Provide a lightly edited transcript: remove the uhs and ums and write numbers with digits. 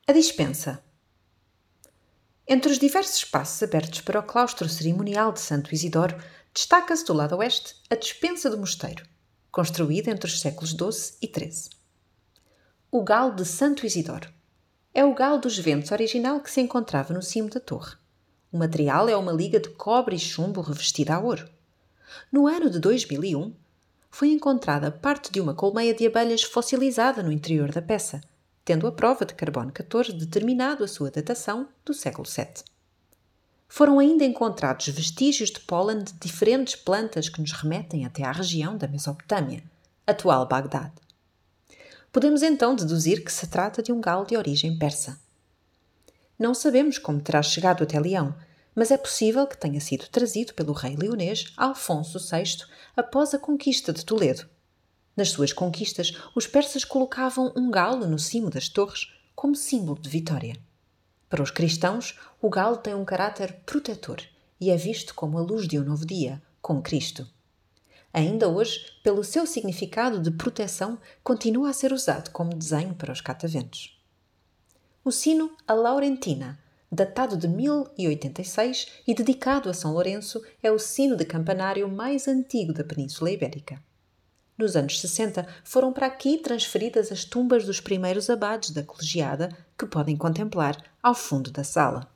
A dispensa. Entre os diversos espaços abertos para o claustro cerimonial de Santo Isidoro, destaca-se do lado oeste a despensa do mosteiro, construída entre os séculos XII e XIII. O galo de Santo Isidoro. É o galo dos ventos original que se encontrava no cimo da torre. O material é uma liga de cobre e chumbo revestida a ouro. No ano de 2001, foi encontrada parte de uma colmeia de abelhas fossilizada no interior da peça, tendo a prova de carbono 14 determinado a sua datação do século VII. Foram ainda encontrados vestígios de pólen de diferentes plantas que nos remetem até à região da Mesopotâmia, atual Bagdade. Podemos então deduzir que se trata de um galo de origem persa. Não sabemos como terá chegado até Leão, mas é possível que tenha sido trazido pelo rei leonês Alfonso VI após a conquista de Toledo. Nas suas conquistas, os persas colocavam um galo no cimo das torres como símbolo de vitória. Para os cristãos, o galo tem um caráter protetor e é visto como a luz de um novo dia, com Cristo. Ainda hoje, pelo seu significado de proteção, continua a ser usado como desenho para os cataventos. O sino A Laurentina, datado de 1086 e dedicado a São Lourenço, é o sino de campanário mais antigo da Península Ibérica. Nos anos 60, foram para aqui transferidas as tumbas dos primeiros abades da colegiada, que podem contemplar ao fundo da sala.